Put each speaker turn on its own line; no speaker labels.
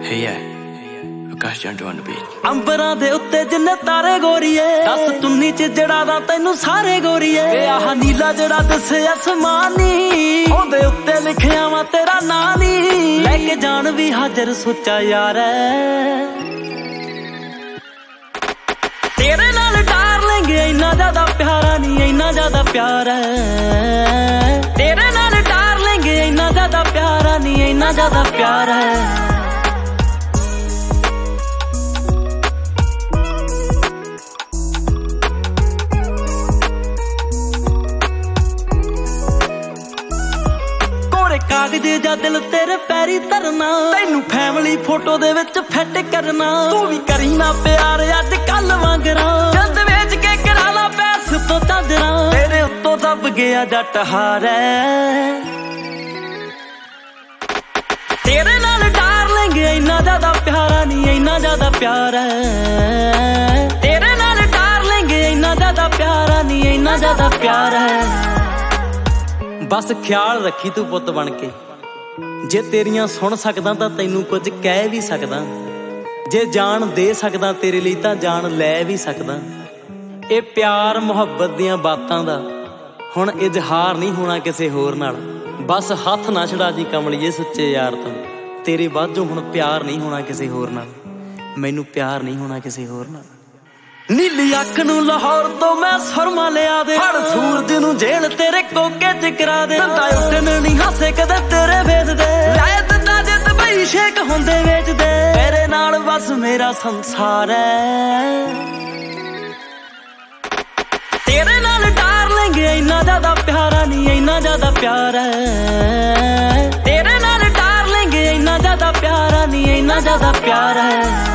Hey yeah, Akash Jandu on the beat.
ਅੰਬਰਾਂ ਦੇ ਉੱਤੇ ਜਿੰਨੇ ਤਾਰੇ ਗੋਰੀਏ, ਦੱਸ ਤੁੰਨੀ ਚ ਜੜਾ ਦਾ ਤੈਨੂੰ ਸਾਰੇ ਗੋਰੀਏ। ਤੇ ਆਹ ਨੀਲਾ ਜਿਹੜਾ ਦਿਸੇ ਅਸਮਾਨੀ, ਉਹਦੇ ਉੱਤੇ ਲਿਖਿਆ ਵਾ ਤੇਰਾ ਨਾਂ ਨੀ। ਲੈ ਕੇ ਜਾਣ ਵੀ ਹਾਜ਼ਰ ਸੋਚਾ ਯਾਰ, ਤੇਰੇ ਨਾਲ ਡਾਰਲਿੰਗ ਇੰਨਾ ਜ਼ਿਆਦਾ ਪਿਆਰਾ ਨੀ, ਇੰਨਾ ਜ਼ਿਆਦਾ ਪਿਆਰ ਹੈ। ਤੇਰੇ ਨਾਲ ਡਾਰਲਿੰਗ ਇੰਨਾ ਜ਼ਿਆਦਾ ਪਿਆਰਾ ਨੀ, ਇੰਨਾ ਜ਼ਿਆਦਾ ਪਿਆਰ ਹੈ। ਕਾਗਜ਼ ਜਾਂ ਦਿਲ ਤੇਰੇ ਪੈਰੀ ਧਰਨਾ, ਤੈਨੂੰ ਫੈਮਿਲੀ ਫੋਟੋ ਦੇ ਵਿੱਚ ਫਿੱਟ ਕਰਨਾ। ਤੂੰ ਵੀ ਕਰੀ ਨਾ ਪਿਆਰ ਅੱਜ ਕੱਲ ਵਾਂਗਰਾਂ, ਜਦ ਵੇਚ ਕੇ ਕਰਾ ਲਾ ਪੈਸ ਤੋਂ ਚਾਦਰਾਂ। ਤੇਰੇ ਉੱਤੋਂ ਦੱਬ ਗਿਆ ਜੱਟ ਹਾਰੇ, ਤੇਰੇ ਨਾਲ ਡਾਰਲਿੰਗ ਇੰਨਾ ਜ਼ਿਆਦਾ ਪਿਆਰਾ ਨੀ, ਇੰਨਾ ਜ਼ਿਆਦਾ ਪਿਆਰ ਹੈ। ਤੇਰੇ ਨਾਲ ਡਾਰਲਿੰਗ ਇੰਨਾ ਜ਼ਿਆਦਾ ਪਿਆਰਾ ਨੀ, ਇੰਨਾ ਜ਼ਿਆਦਾ ਪਿਆਰ ਹੈ। ਬਸ ਖਿਆਲ ਰੱਖੀ ਤੂੰ ਪੁੱਤ ਬਣ ਕੇ, ਜੇ ਤੇਰੀਆਂ ਸੁਣ ਸਕਦਾ ਤਾਂ ਤੈਨੂੰ ਕੁਝ ਕਹਿ ਵੀ ਸਕਦਾ। ਜੇ ਜਾਨ ਦੇ ਸਕਦਾ ਤੇਰੇ ਲਈ ਤਾਂ ਜਾਨ ਲੈ ਵੀ ਸਕਦਾ। ਇਹ ਪਿਆਰ ਮੁਹੱਬਤ ਦੀਆਂ ਬਾਤਾਂ ਦਾ ਹੁਣ ਇਜ਼ਹਾਰ ਨਹੀਂ ਹੋਣਾ ਕਿਸੇ ਹੋਰ ਨਾਲ। ਬਸ ਹੱਥ ਨਾ ਛੜਾ ਜੀ ਕਮਲੀਏ ਸੱਚੇ ਯਾਰ ਤੋਂ, ਤੇਰੇ ਬਾਝੋਂ ਹੁਣ ਪਿਆਰ ਨਹੀਂ ਹੋਣਾ ਕਿਸੇ ਹੋਰ ਨਾਲ। ਮੈਨੂੰ ਪਿਆਰ ਨਹੀਂ ਹੋਣਾ ਕਿਸੇ ਹੋਰ ਨਾਲ। ਨੀਲੀ ਅੱਖ ਨੂੰ ਲਾਹੌਰ ਤੋਂ ਮੈਂ ਸੁਰਮਾ ਲਿਆ ਦੇ, ਫੜ ਸੂਰਜ ਨੂੰ ਜੇਲ ਤੇਰੇ ਕੋਕੇ ਚ ਕਰਾ ਦੇ। ਦੰਦਾ ਉੱਠਣ ਨਹੀਂ ਹਾਸੇ ਕਦੇ ਤੇਰੇ ਵੇਚਦੇ, ਲੈ ਦਿੰਦਾ ਜੇ ਦੁਬਈ ਸ਼ੇਕ ਹੁੰਦੇ ਵੇਚਦੇ। ਤੇਰੇ ਨਾਲ ਬਸ ਮੇਰਾ ਸੰਸਾਰ ਹੈ, ਤੇਰੇ ਨਾਲ ਡਾਰਲਿੰਗ ਇੰਨਾ ਜ਼ਿਆਦਾ ਪਿਆਰਾ ਨੀ, ਇੰਨਾ ਜ਼ਿਆਦਾ ਪਿਆਰ ਹੈ। ਤੇਰੇ ਨਾਲ ਡਾਰਲਿੰਗ ਇੰਨਾ ਜ਼ਿਆਦਾ ਪਿਆਰਾ ਨੀ, ਇੰਨਾ ਜ਼ਿਆਦਾ ਪਿਆਰ ਹੈ।